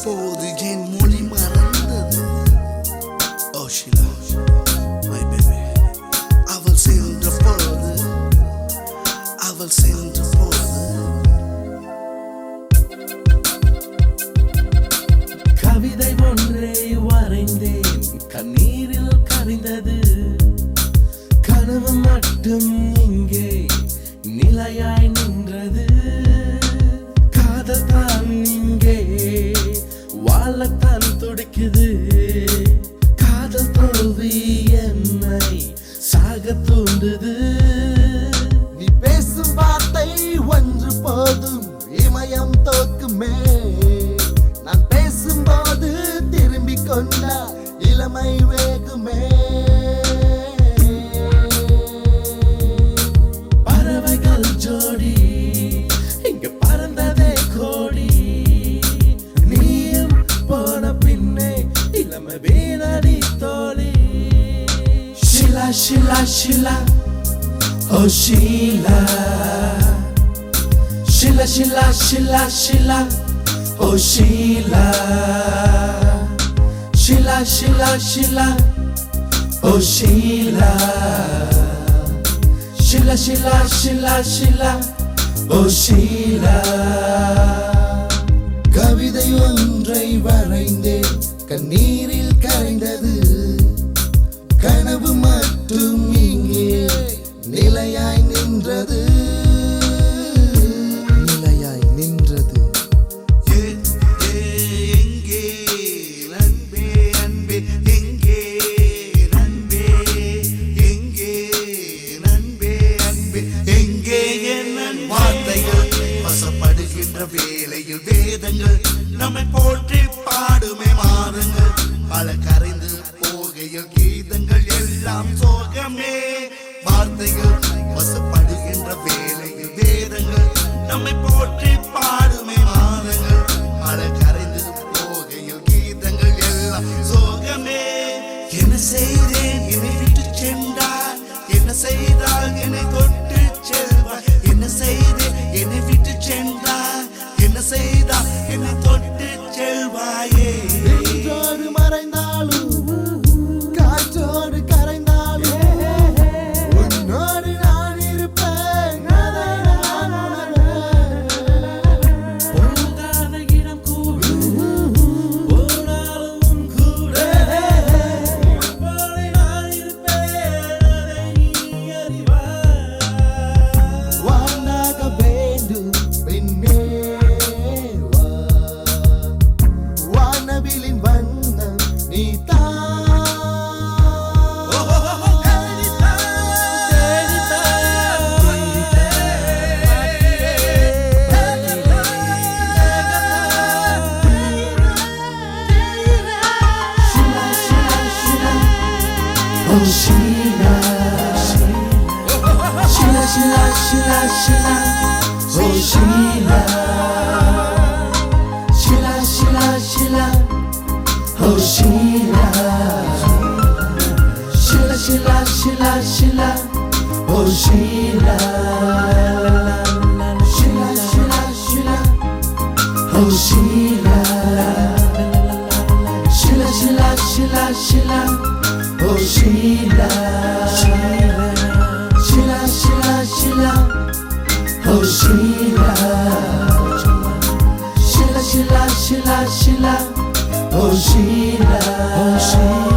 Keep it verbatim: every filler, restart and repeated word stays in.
போது என் மொழி மறந்தது. Oh Sheila, my baby. அவள் சென்ற போது, அவள் சென்ற போது. கவிதை ஒன்றை வரைந்தேன், கண்ணீரில் கரைந்தது. கனவு மட்டும் இங்கே நிலையாய் நின்றது. காதல் தான் இங்கே வாழத்தான் துடிக்குது. காதல் தோல்வி என்னை சாக தூண்டுது. நீ பேசும் வார்த்தை ஒன்று போதும், இமயம் தோக்குமே. நான் பேசும்போது திரும்பிக் கொண்டா இளமை வேகுமே. பறவைகள் ஜோடி இங்க பறந்ததே கோடி. நீயும் போன பின்னே இளமை வீணடி தோழி. Sheila, Sheila, Sheila, oh Sheila. Sheila, Sheila, Sheila, Sheila, oh Sheila. Sheila, Sheila, Sheila, oh Sheila. Sheila, Sheila, Sheila, Sheila, oh Sheila. கவிதை ஒன்றை வரைந்தேன், கண்ணீரில் கரைந்தது. கனவு மட்டும் இங்கே நிலையாய் நின்றது, நிலையாய் நின்றது. எங்கே நண்பே அன்பே, எங்கே நண்பே, எங்கே நண்பே அன்பே, எங்கே என் நண்பே. வார்த்தைகள் வசப்படுகின்ற வேளையில் வேதங்கள் நம்மை போற்றி பாடுமே மாறுங்கள். பல கரைந்து போகையில் கீதங்கள் எல்லாம் சோகமே. வார்த்தைகள் வசப்படுகின்ற வேளையில் வேதங்கள் நம்மை போற்றி பாடுமே மாறுங்கள். பல கரைந்து போகையில் கீதங்கள் எல்லாம் சோகமே. என்ன செய்தேன் என்னை விட்டு சென்றாய், என்ன செய்தால் என்னை தொட்டு செல்வாய். என்ன செய்தேன் என்னை விட்டு சென்றாய், என்ன செய்தால் என்னை தொட்டு செல்வாயே. நின்றோடு மறைந்தாலும் காற்றோடு கரைந்தாலும் உன்னோடு நான் இருப்பேன், அதை நான் உணர்வேன். போகாத இடம் கூட போனாலும் கூட இப்போது நான் இருப்பேன், அதை நீ அறிவாய். வானாக வேண்டும் பெண்ணே வா, வானவிலின் வண்ணம் நீதான். Oh Sheila, Sheila, Sheila, Sheila, Sheila, oh Sheila, Sheila, Sheila, Sheila, oh Sheila, Sheila, Sheila, Sheila, Sheila, oh Sheila, Sheila, Sheila, Sheila, oh Sheila, Sheila, Sheila, Sheila, Sheila, oh Sheila, Sheila, Sheila, Sheila, oh Sheila, Sheila, Sheila, Sheila, Sheila, oh Sheila, oh Sheila.